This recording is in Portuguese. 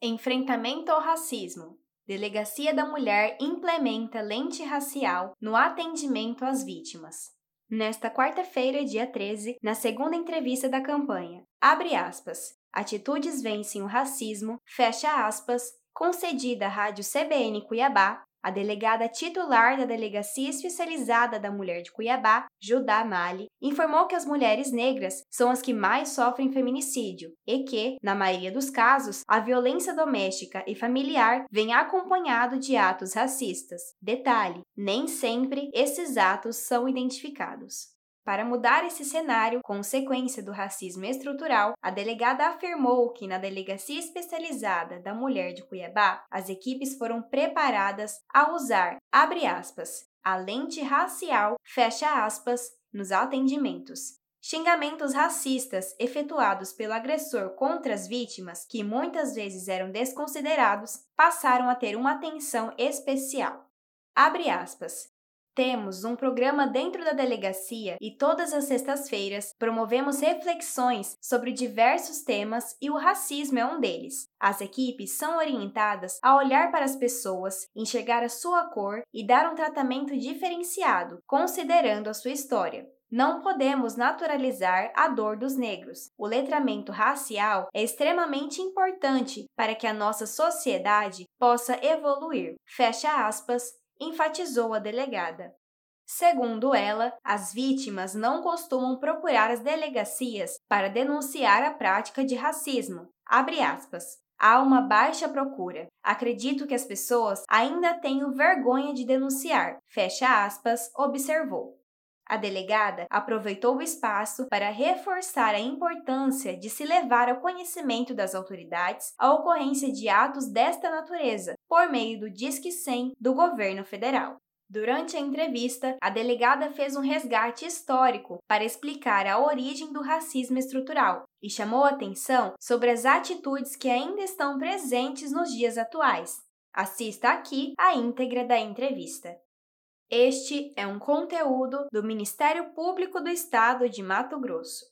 Enfrentamento ao racismo. Delegacia da Mulher implementa lente racial no atendimento às vítimas. Nesta quarta-feira, dia 13, na segunda entrevista da campanha, abre aspas, atitudes vencem o racismo, fecha aspas, concedida à Rádio CBN Cuiabá, a delegada titular da Delegacia Especializada da Mulher de Cuiabá, Judá Mali, informou que as mulheres negras são as que mais sofrem feminicídio e que, na maioria dos casos, a violência doméstica e familiar vem acompanhado de atos racistas. Detalhe, nem sempre esses atos são identificados. Para mudar esse cenário, consequência do racismo estrutural, a delegada afirmou que na Delegacia Especializada da Mulher de Cuiabá, as equipes foram preparadas a usar, abre aspas, a lente racial, fecha aspas, nos atendimentos. Xingamentos racistas efetuados pelo agressor contra as vítimas, que muitas vezes eram desconsiderados, passaram a ter uma atenção especial. Abre aspas. Temos um programa dentro da delegacia e todas as sextas-feiras promovemos reflexões sobre diversos temas e o racismo é um deles. As equipes são orientadas a olhar para as pessoas, enxergar a sua cor e dar um tratamento diferenciado, considerando a sua história. Não podemos naturalizar a dor dos negros. O letramento racial é extremamente importante para que a nossa sociedade possa evoluir. Fecha aspas. Enfatizou a delegada. Segundo ela, as vítimas não costumam procurar as delegacias para denunciar a prática de racismo. Abre aspas. Há uma baixa procura. Acredito que as pessoas ainda tenham vergonha de denunciar. Fecha aspas, observou. A delegada aproveitou o espaço para reforçar a importância de se levar ao conhecimento das autoridades a ocorrência de atos desta natureza, por meio do Disque 100 do governo federal. Durante a entrevista, a delegada fez um resgate histórico para explicar a origem do racismo estrutural e chamou atenção sobre as atitudes que ainda estão presentes nos dias atuais. Assista aqui a íntegra da entrevista. Este é um conteúdo do Ministério Público do Estado de Mato Grosso.